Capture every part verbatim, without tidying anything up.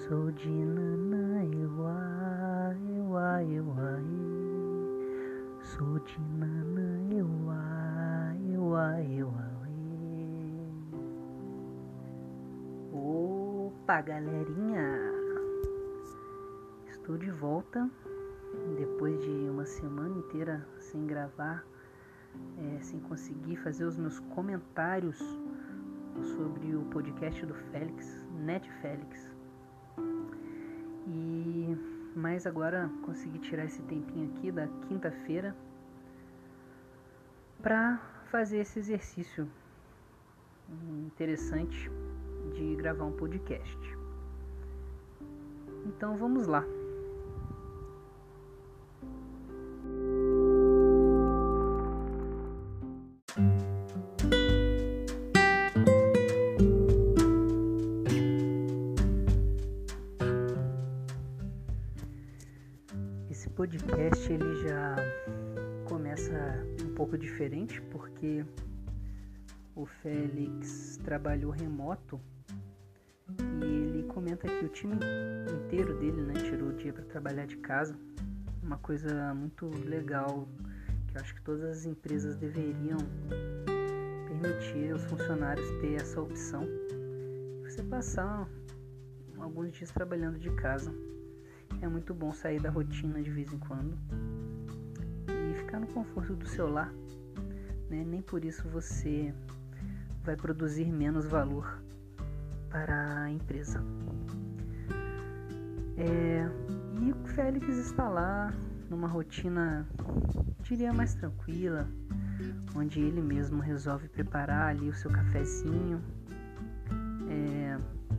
Sou de Nana, Ewa, Ewa, Ewa, e. Sou de Nana, Ewa, Ewa, Ewa, e. Opa, galerinha! Estou de volta depois de uma semana inteira sem gravar, é, sem conseguir fazer os meus comentários sobre o podcast do Félix, Net Félix. E mas agora consegui tirar esse tempinho aqui da quinta-feira para fazer esse exercício interessante de gravar um podcast. Então vamos lá. Esse podcast ele já começa um pouco diferente porque o Félix trabalhou remoto e ele comenta que o time inteiro dele, né, tirou o dia para trabalhar de casa. Uma coisa muito legal que eu acho que todas as empresas deveriam permitir aos funcionários ter essa opção. Você passar alguns dias trabalhando de casa. É muito bom sair da rotina de vez em quando e ficar no conforto do seu lar, né? Nem por isso você vai produzir menos valor para a empresa. É, e o Félix está lá numa rotina, diria, mais tranquila, onde ele mesmo resolve preparar ali o seu cafezinho, é,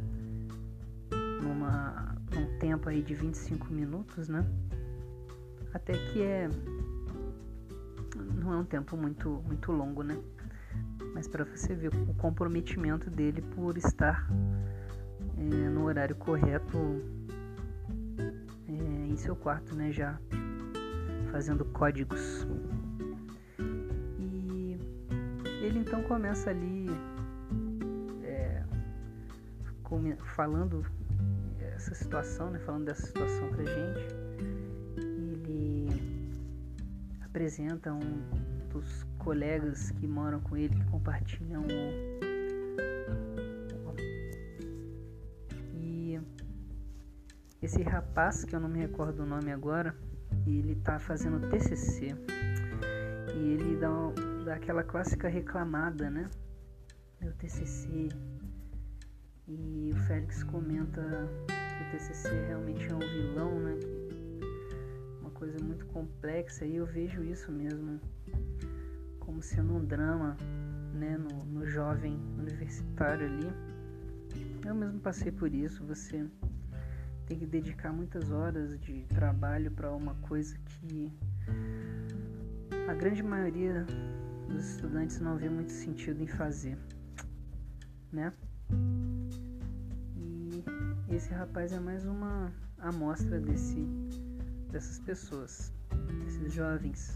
numa um tempo aí de vinte e cinco minutos, né? Até que é não é um tempo muito muito longo, né? Mas para você ver o comprometimento dele por estar é, no horário correto é, em seu quarto, né? Já fazendo códigos. E ele então começa ali é, falando essa situação, né, falando dessa situação pra gente. Ele apresenta um dos colegas que moram com ele, que compartilham o... E esse rapaz, que eu não me recordo o nome agora, ele tá fazendo T C C e ele dá, dá aquela clássica reclamada, né? Meu T C C. E o Félix comenta que o T C C realmente é um vilão, né? Uma coisa muito complexa, e eu vejo isso mesmo como sendo um drama, né? No, no jovem universitário ali. Eu mesmo passei por isso. Você tem que dedicar muitas horas de trabalho para uma coisa que a grande maioria dos estudantes não vê muito sentido em fazer, né? Esse rapaz é mais uma amostra desse, dessas pessoas, desses jovens.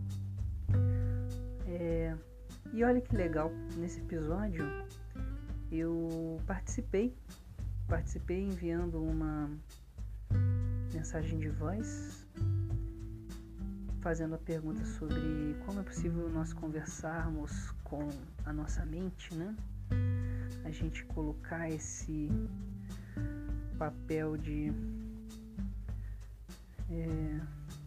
É, e olha que legal, nesse episódio eu participei, participei enviando uma mensagem de voz, fazendo a pergunta sobre como é possível nós conversarmos com a nossa mente, né? A gente colocar esse papel de é,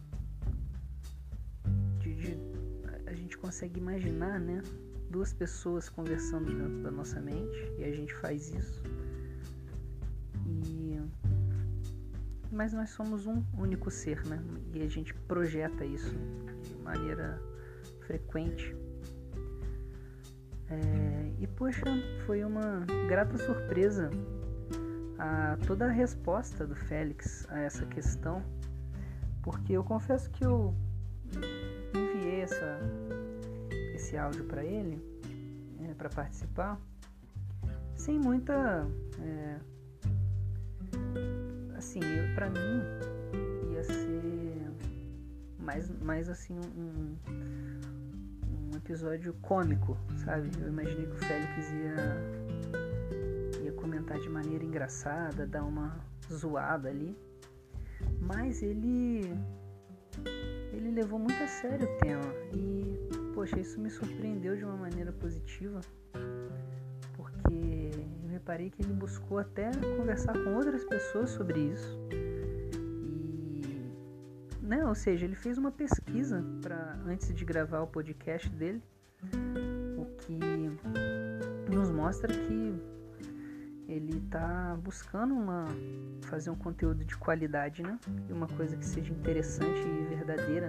de, de a gente consegue imaginar, né, duas pessoas conversando dentro da nossa mente, e a gente faz isso, e mas nós somos um único ser, né, e a gente projeta isso de maneira frequente. É, e poxa, foi uma grata surpresa a toda a resposta do Félix a essa questão, porque eu confesso que eu enviei essa, esse áudio para ele, é, para participar, sem muita é, assim, para mim ia ser mais, mais assim um, um episódio cômico, sabe? Eu imaginei que o Félix ia comentar de maneira engraçada, dar uma, zoada ali, mas ele ele levou muito a sério o tema e, poxa, isso me surpreendeu de uma maneira positiva, porque eu reparei que ele buscou até conversar com outras pessoas sobre isso. E, né, ou seja, ele fez uma pesquisa pra, antes de gravar o podcast dele, o que nos mostra que ele está buscando uma, fazer um conteúdo de qualidade, né? E uma coisa que seja interessante e verdadeira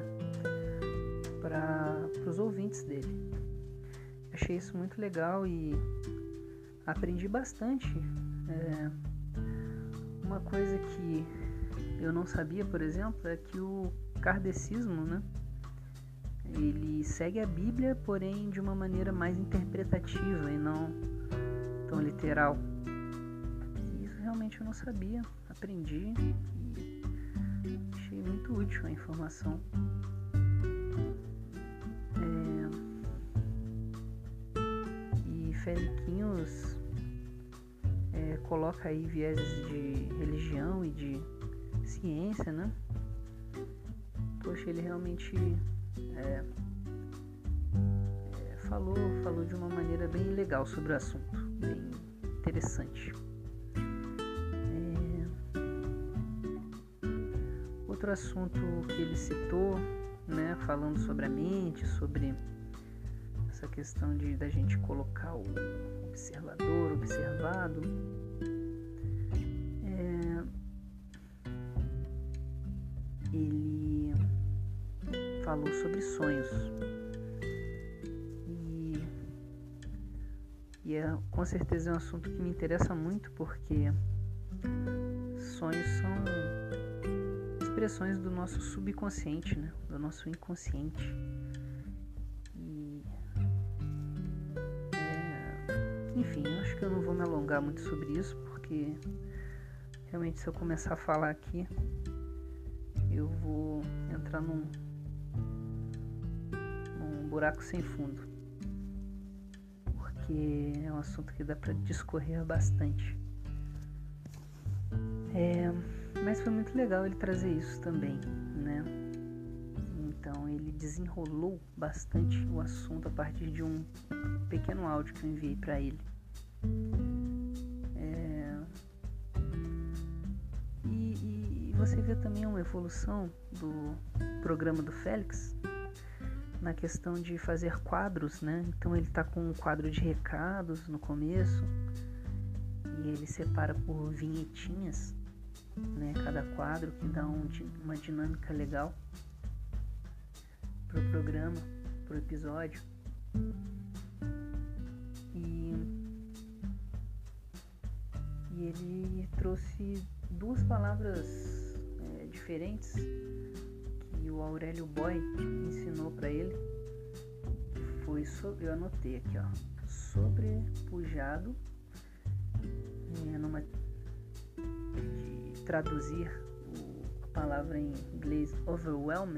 para os ouvintes dele. Achei isso muito legal e aprendi bastante. É, uma coisa que eu não sabia, por exemplo, é que o kardecismo, né? Ele segue a Bíblia, porém de uma maneira mais interpretativa e não tão literal. Realmente eu não sabia, aprendi e achei muito útil a informação. É, e Feliquinhos é, coloca aí vieses de religião e de ciência, né? Poxa, ele realmente é, é, falou, falou de uma maneira bem legal sobre o assunto, bem interessante. Outro assunto que ele citou, né, falando sobre a mente, sobre essa questão de da gente colocar o observador, observado, é, ele falou sobre sonhos e, e é, com certeza é um assunto que me interessa muito, porque sonhos são expressões do nosso subconsciente, né? Do nosso inconsciente. E, é, enfim, eu acho que eu não vou me alongar muito sobre isso, porque realmente se eu começar a falar aqui, eu vou entrar num, num buraco sem fundo, porque é um assunto que dá para discorrer bastante. É... Mas foi muito legal ele trazer isso também, né? Então ele desenrolou bastante o assunto a partir de um pequeno áudio que eu enviei para ele. É... E, e você vê também uma evolução do programa do Félix na questão de fazer quadros, né? Então ele tá com um quadro de recados no começo e ele separa por vinhetinhas, né, cada quadro, que dá um, uma dinâmica legal pro programa, pro episódio. E, e ele trouxe duas palavras é, diferentes que o Aurélio Boy ensinou para ele. Foi sobre, eu anotei aqui, ó, sobrepujado, é, numa traduzir o, a palavra em inglês overwhelmed,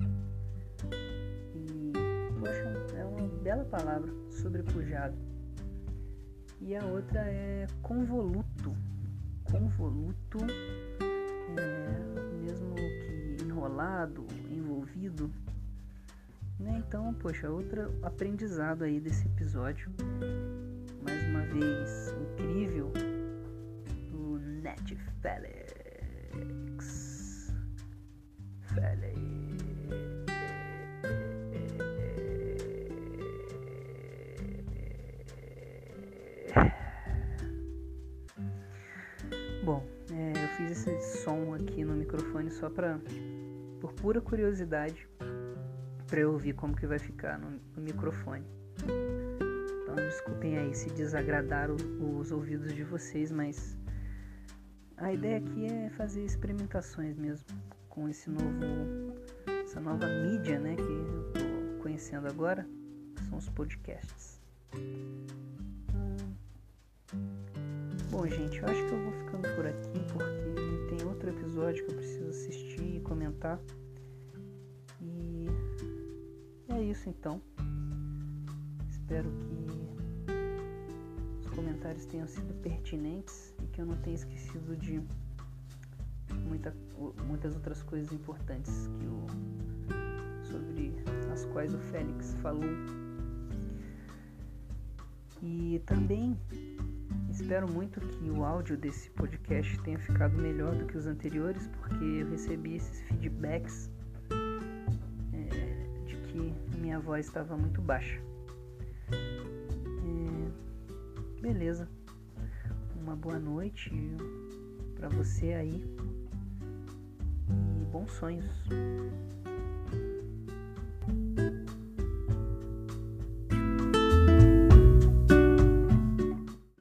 e poxa, é uma bela palavra, sobrepujado. E a outra é convoluto. Convoluto é mesmo que enrolado, envolvido, né? Então, poxa, outro aprendizado aí desse episódio, mais uma vez incrível, do Net Félix. Félix. Bom, é, eu fiz esse som aqui no microfone só pra, por pura curiosidade, pra eu ouvir como que vai ficar no, no microfone. Então desculpem aí se desagradar o, os ouvidos de vocês, mas a ideia aqui é fazer experimentações mesmo com esse novo, essa nova mídia, né, que eu tô conhecendo agora, que são os podcasts. Hum. Bom, gente, eu acho que eu vou ficando por aqui, porque tem outro episódio que eu preciso assistir e comentar. E é isso então. Espero que os comentários tenham sido pertinentes e que eu não tenha esquecido de muita, muitas outras coisas importantes que o, sobre as quais o Félix falou. E também espero muito que o áudio desse podcast tenha ficado melhor do que os anteriores, porque eu recebi esses feedbacks é, de que minha voz estava muito baixa. É, beleza. Uma boa noite para você aí e bons sonhos.